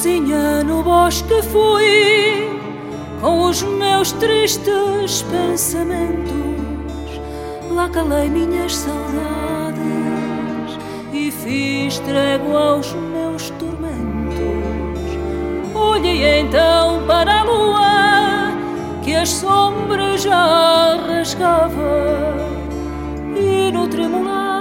Sozinha no bosque fui, com os meus tristes pensamentos. Lá calei minhas saudades e fiz trégua aos meus tormentos. Olhei então para a lua, que as sombras já rasgava, e no tremular